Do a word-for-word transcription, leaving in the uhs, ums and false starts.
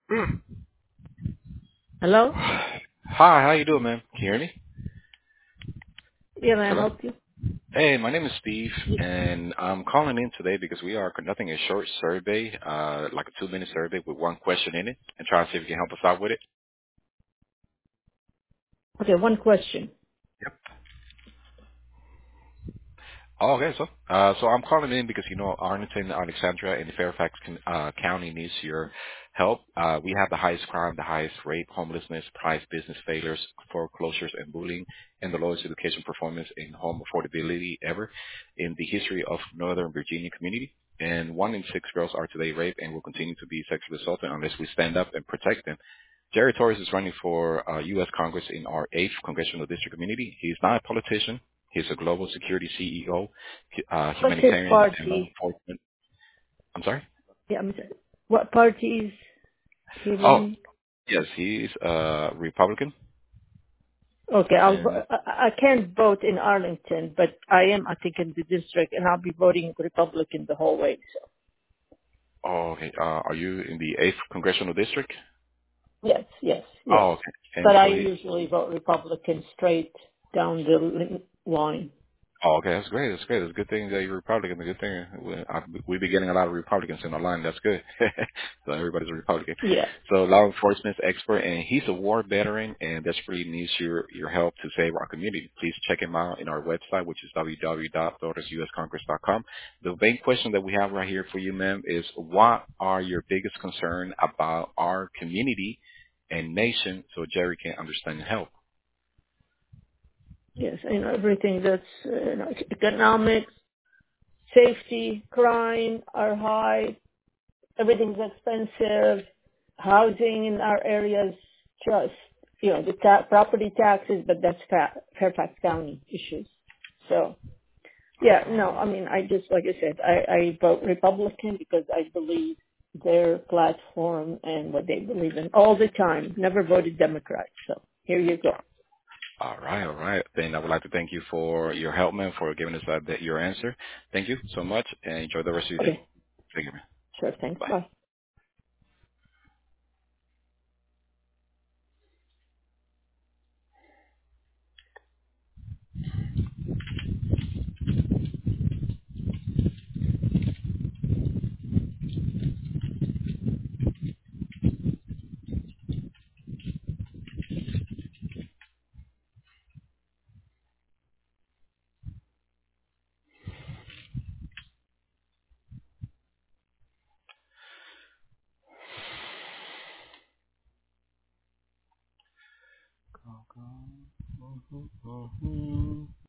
Mm. Hello? Hi, how you doing, man? Can you hear me? Yeah, may I Hello? help you? Hey, my name is Steve, and I'm calling in today because we are conducting a short survey, uh, like a two-minute survey with one question in it, and trying to see if you can help us out with it. Okay, one question. Oh, okay, so uh, so I'm calling in because you know Arlington, Alexandria, and Fairfax con- uh, County needs your help. Uh, we have the highest crime, the highest rape, homelessness, price, business failures, foreclosures, and bullying, and the lowest education performance in home affordability ever in the history of Northern Virginia community. And one in six girls are today raped and will continue to be sexually assaulted unless we stand up and protect them. Jerry Torres is running for uh, U S. Congress in our eighth congressional district community. He's not a politician. He's a global security C E O, uh, What's his humanitarian and law party? enforcement. I'm sorry? Yeah, I'm sorry. What party is he Oh, running? yes, he's a Republican. Okay, I'll, And, vo- I I can't vote in Arlington, but I am, I think, in the district, and I'll be voting Republican the whole way. So, oh, okay. Uh, are you in the eighth congressional district? yes, yes, yes. Oh, okay. And But I so he, usually vote Republican straight down the li- line. oh, okay, that's great. That's great. It's a good thing that you're Republican. A good thing. We, I, we be getting a lot of Republicans in our line. That's good. So everybody's a Republican. Yeah. So law enforcement expert, and he's a war veteran, and desperately needs your your help to save our community. Please check him out in our website, which is w w w dot daughters u s congress dot com. The main question that we have right here for you, ma'am, is what are your biggest concern about our community and nation, so Jerry can understand and help. Yes, and everything that's uh, you know, economics, safety, crime are high, everything's expensive. Housing in our areas just, you know, the ta- property taxes, but that's Fa- Fairfax County issues. So, yeah, no, I mean, I just, like I said, I, I vote Republican because I believe their platform and what they believe in all the time. Never voted Democrat. So here you go. All right, all right. Then I would like to thank you for your help, man, for giving us uh, that, your answer. Thank you so much, and enjoy the rest of your day. Okay, Thank you, man. sure, thanks. Bye. Bye. Mhm.